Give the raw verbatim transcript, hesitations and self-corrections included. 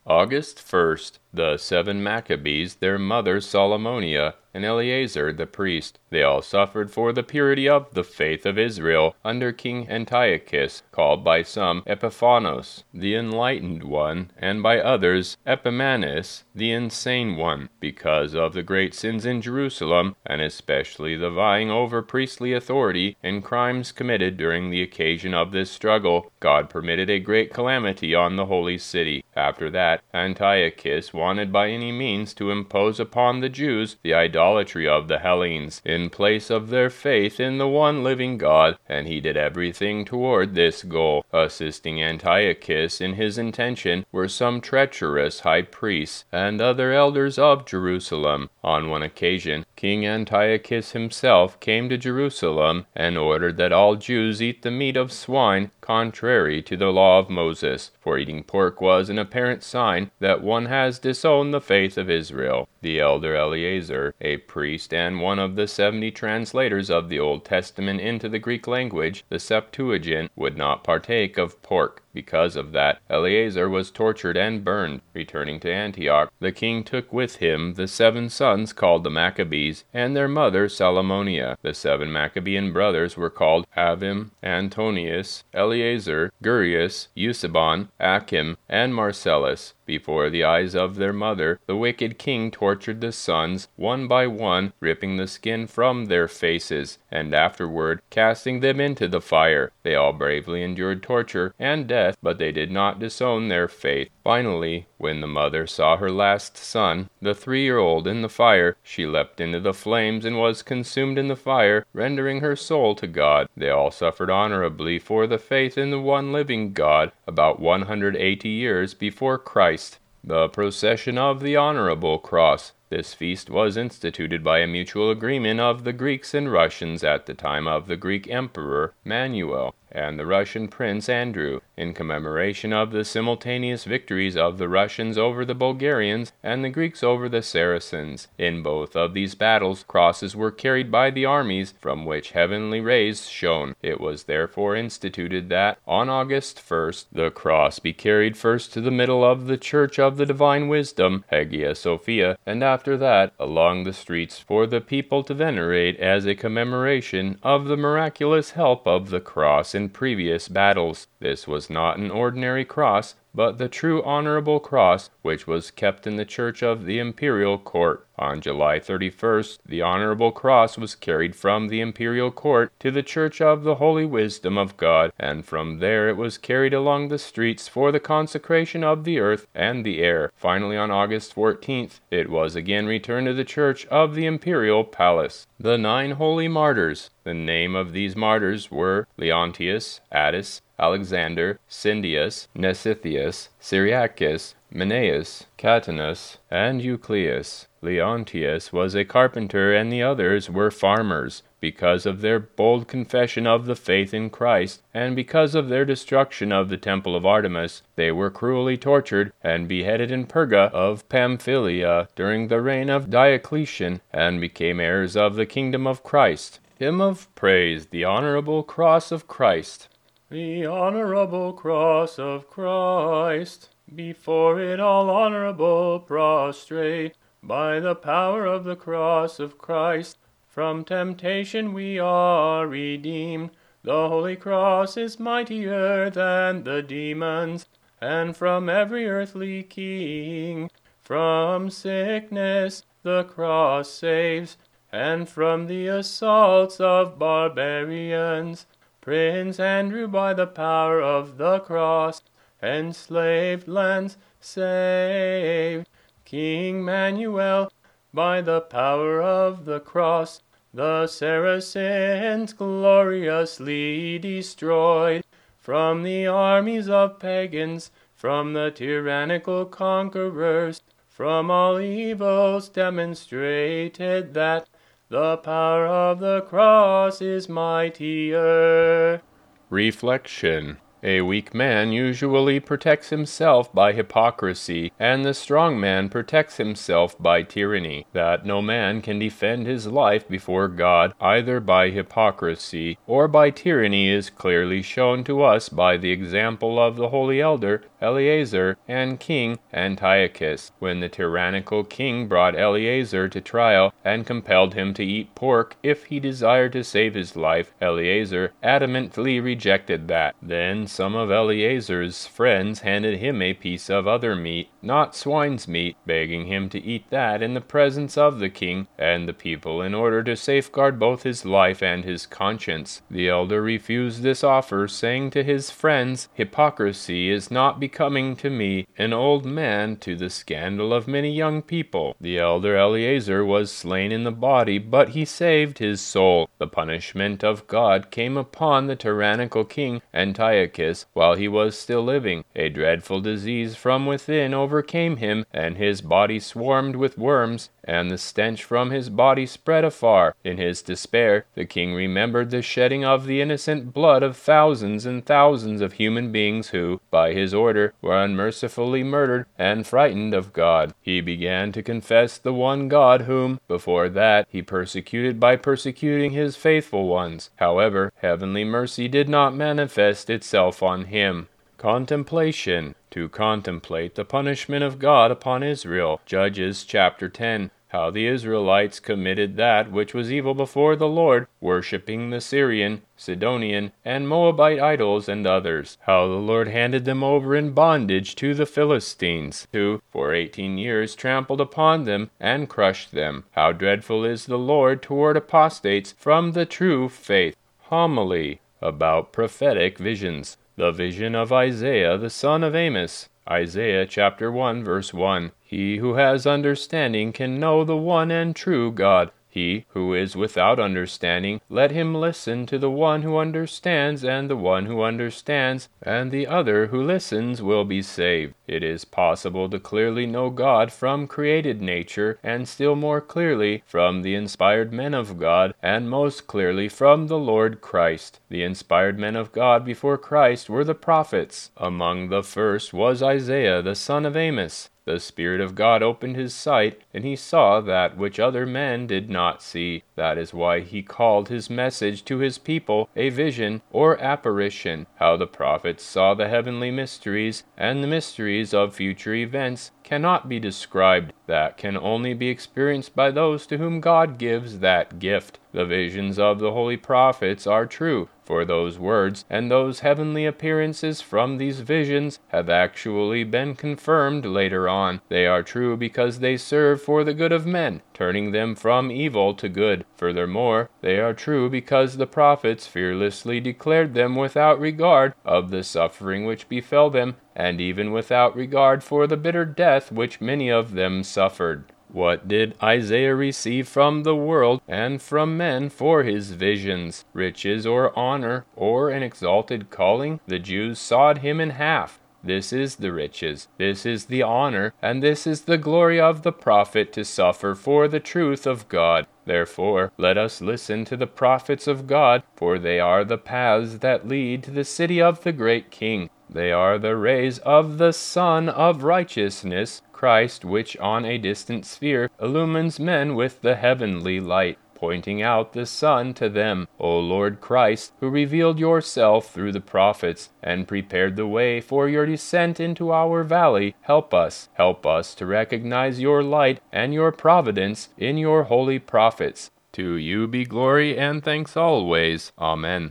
August first, the seven Maccabees, their mother Solomonia, and Eleazar the priest, they all suffered for the purity of the faith of Israel under King Antiochus, called by some Epiphanes, the enlightened one, and by others Epimanes, the insane one, because of the great sins in Jerusalem, and especially the vying over priestly authority and crimes committed during the occasion of this struggle. God permitted a great calamity on the holy city. After that, Antiochus wanted by any means to impose upon the Jews the idolatry of the Hellenes, in place of their faith in the one living God, and he did everything toward this goal. Assisting Antiochus in his intention were some treacherous high priests and other elders of Jerusalem. On one occasion, King Antiochus himself came to Jerusalem and ordered that all Jews eat the meat of swine, contrary to the law of Moses, for eating pork was an apparent sign that one has disowned the faith of Israel. The elder Eleazar, a priest and one of the seventy translators of the Old Testament into the Greek language, the Septuagint, would not partake of pork. Because of that, Eleazar was tortured and burned. Returning to Antioch, the king took with him the seven sons called the Maccabees, and their mother Salomonia. The seven Maccabean brothers were called Avim, Antonius, Eleazar, Gurius, Eusebon, Achim, and Marcellus. Before the eyes of their mother, the wicked king tortured the sons one by one, ripping the skin from their faces, and afterward casting them into the fire. They all bravely endured torture and death, but they did not disown their faith. Finally, when the mother saw her last son, the three-year-old, in the fire, she leapt into the flames and was consumed in the fire, rendering her soul to God. They all suffered honorably for the faith in the one living God, about one hundred eighty years before Christ. The procession of the Honorable Cross. This feast was instituted by a mutual agreement of the Greeks and Russians at the time of the Greek Emperor Manuel and the Russian Prince Andrew, in commemoration of the simultaneous victories of the Russians over the Bulgarians and the Greeks over the Saracens. In both of these battles, crosses were carried by the armies, from which heavenly rays shone. It was therefore instituted that, on August first, the cross be carried first to the middle of the Church of the Divine Wisdom, Hagia Sophia, and after that, along the streets, for the people to venerate as a commemoration of the miraculous help of the cross in previous battles. This was not an ordinary cross, but the true honorable cross, which was kept in the church of the imperial court. On July thirty-first, the honorable cross was carried from the imperial court to the church of the holy wisdom of God, and from there it was carried along the streets for the consecration of the earth and the air. Finally, on August fourteenth, it was again returned to the church of the imperial palace. The nine holy martyrs. The name of these martyrs were Leontius, Attis, Alexander, Cindius, Nesithius, Syriacus, Menaeus, Catanus, and Euclius. Leontius was a carpenter, and the others were farmers. Because of their bold confession of the faith in Christ, and because of their destruction of the temple of Artemis, they were cruelly tortured and beheaded in Perga of Pamphylia during the reign of Diocletian, and became heirs of the kingdom of Christ. Hymn of Praise, the Honorable Cross of Christ. The honorable cross of Christ, before it all honorable prostrate, by the power of the cross of Christ, from temptation we are redeemed. The holy cross is mightier than the demons, and from every earthly king. From sickness the cross saves, and from the assaults of barbarians. Prince Andrew, by the power of the cross, enslaved lands saved. King Manuel, by the power of the cross, the Saracens gloriously destroyed. From the armies of pagans, from the tyrannical conquerors, from all evils demonstrated that the power of the cross is mightier. Reflection. A weak man usually protects himself by hypocrisy, and the strong man protects himself by tyranny. That no man can defend his life before God either by hypocrisy or by tyranny is clearly shown to us by the example of the holy elder Eleazar and King Antiochus. When the tyrannical king brought Eleazar to trial and compelled him to eat pork if he desired to save his life, Eleazar adamantly rejected that. Then some of Eleazar's friends handed him a piece of other meat, not swine's meat, begging him to eat that in the presence of the king and the people in order to safeguard both his life and his conscience. The elder refused this offer, saying to his friends, "Hypocrisy is not becoming to me, an old man, to the scandal of many young people." The elder Eleazar was slain in the body, but he saved his soul. The punishment of God came upon the tyrannical king Antiochus while he was still living. A dreadful disease from within overcame him, and his body swarmed with worms, and the stench from his body spread afar. In his despair, the king remembered the shedding of the innocent blood of thousands and thousands of human beings who, by his order, were unmercifully murdered, and frightened of God, he began to confess the one God whom, before that, he persecuted by persecuting his faithful ones. However, heavenly mercy did not manifest itself on him. Contemplation. To contemplate the punishment of God upon Israel. Judges chapter ten. How the Israelites committed that which was evil before the Lord, worshipping the Syrian, Sidonian, and Moabite idols and others. How the Lord handed them over in bondage to the Philistines, who for eighteen years trampled upon them and crushed them. How dreadful is the Lord toward apostates from the true faith. Homily about prophetic visions. The vision of Isaiah the son of Amos. Isaiah chapter one verse one. He who has understanding can know the one and true God. He who is without understanding, let him listen to the one who understands, and the one who understands, and the other who listens will be saved. It is possible to clearly know God from created nature, and still more clearly from the inspired men of God, and most clearly from the Lord Christ. The inspired men of God before Christ were the prophets. Among the first was Isaiah the son of Amos. The Spirit of God opened his sight, and he saw that which other men did not see. That is why he called his message to his people a vision or apparition. How the prophets saw the heavenly mysteries, and the mysteries of future events cannot be described. That can only be experienced by those to whom God gives that gift. The visions of the holy prophets are true, for those words and those heavenly appearances from these visions have actually been confirmed later on. They are true because they serve for the good of men, turning them from evil to good. Furthermore, they are true because the prophets fearlessly declared them without regard of the suffering which befell them, and even without regard for the bitter death which many of them suffered. What did Isaiah receive from the world and from men for his visions? Riches or honor or an exalted calling? The Jews sawed him in half. This is the riches, this is the honor, and this is the glory of the prophet to suffer for the truth of God. Therefore, let us listen to the prophets of God, for they are the paths that lead to the city of the great King. They are the rays of the Sun of righteousness, Christ, which on a distant sphere illumines men with the heavenly light, pointing out the sun to them. O Lord Christ, who revealed yourself through the prophets, and prepared the way for your descent into our valley, help us, help us to recognize your light and your providence in your holy prophets. To you be glory and thanks always. Amen.